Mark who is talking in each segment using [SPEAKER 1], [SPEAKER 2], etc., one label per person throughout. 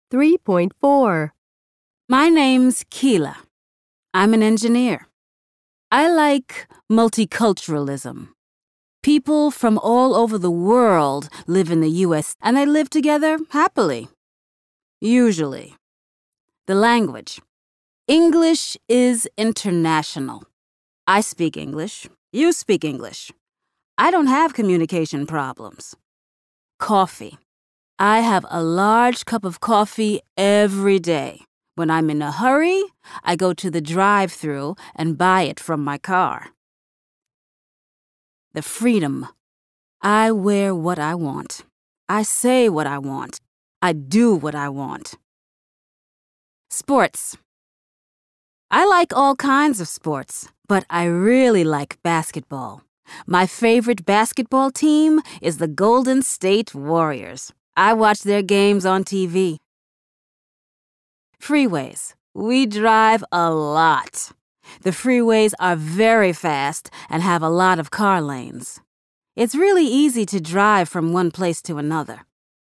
[SPEAKER 1] 3.4.
[SPEAKER 2] My name's Keela. I'm an engineer. I like multiculturalism. People from all over the world live in the U.S. and they live together happily. Usually. The language. English is international. I speak English. You speak English. I don't have communication problems. Coffee. I have a large cup of coffee every day. When I'm in a hurry, I go to the drive-thru and buy it from my car. The freedom. I wear what I want. I say what I want. I do what I want. Sports. I like all kinds of sports, but I really like basketball. My favorite basketball team is the Golden State Warriors. I watch their games on TV. Freeways. We drive a lot. The freeways are very fast and have a lot of car lanes. It's really easy to drive from one place to another.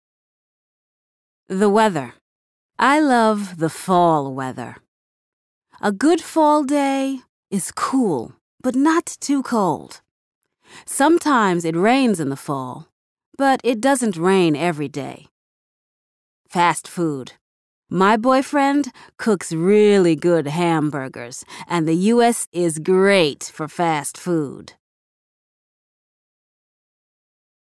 [SPEAKER 2] The weather. I love the fall weather. A good fall day is cool, but not too cold. Sometimes it rains in the fall, but it doesn't rain every day. Fast food. My boyfriend cooks really good hamburgers, and the U.S. is great for fast food.